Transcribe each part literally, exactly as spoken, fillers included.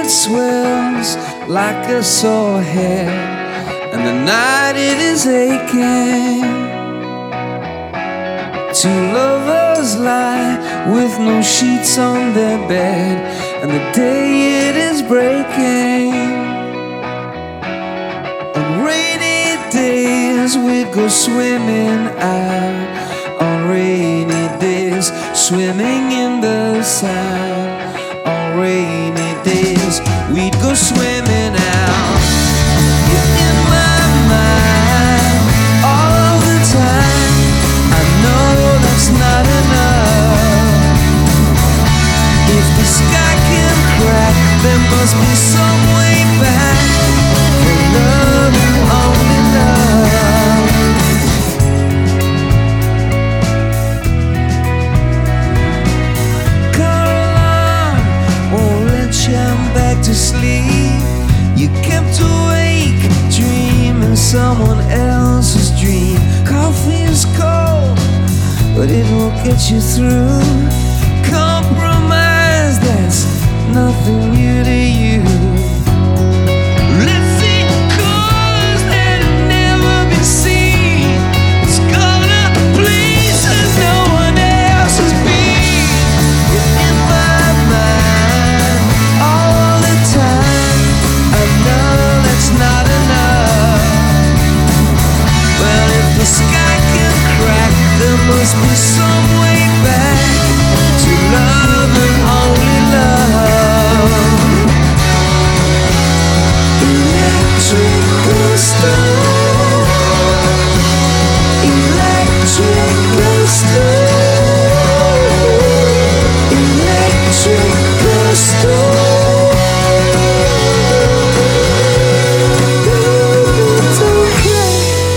it swells like a sore head, and the night it is aching. Two lovers lie with no sheets on their bed, and the day it is breaking. On rainy days we'd go swimming out, on rainy days swimming in the sand. On rainy days we'd go swimming out. You're in my mind all the time. I know that's not enough. If the sky can crack, there must be some way back for love and only love. Caroline won't let you back to sleep. You kept awake, dreaming someone else's dream. Coffee is cold, but it won't get you through. Compromise, that's nothing new to you. Let's see colors that have never been seen. It's gonna places no one else has been. You're in my mind all the time. I know that's not enough. Well, if the sky can crack, there must be some way back to love and only love. Electrical stove, electrical stove, electrical stove. Don't cry.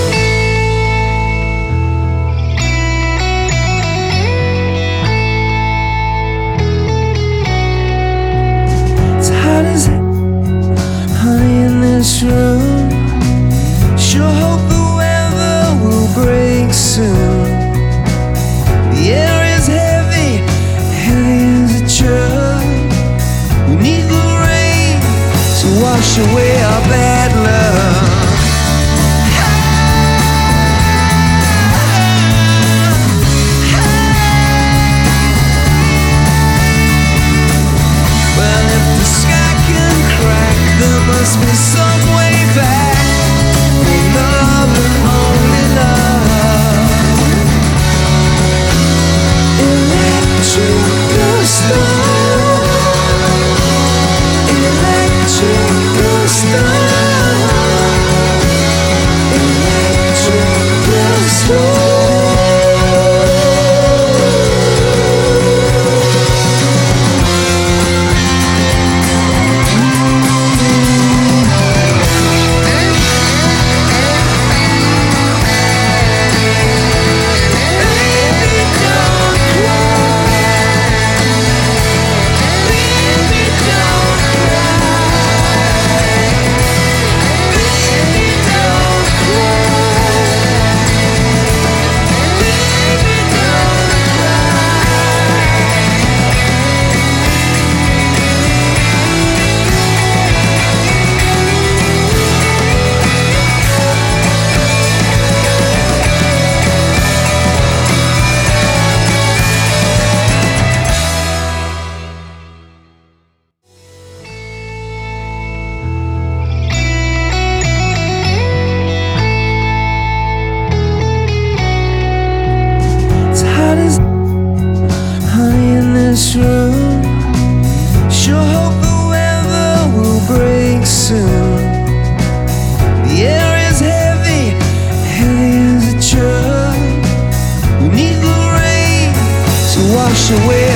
It's hot as honey in this room. Sure hope the weather will break soon. The air is heavy, heavy as a truck. We need the rain to wash away our bad luck. Well, if the sky can crack, there must be some way back for love and only love. Electrical stove, electrical stove, electrical stove. It's hot as honey in this room. Sure hope the weather will break soon. The air is heavy, heavy as a truck. We need the rain to wash away